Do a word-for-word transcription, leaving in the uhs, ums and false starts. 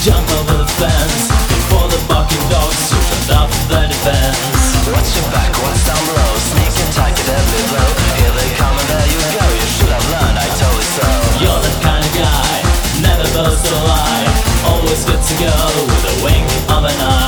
Jump over the fence before the barking dogs opened up their defense. Watch your back, watch down below. Sneak attack at every blow. Here they come and there you go. You should have learned, I told you so. You're the kind of guy, never boast a lie, always good to go with a wink of an eye.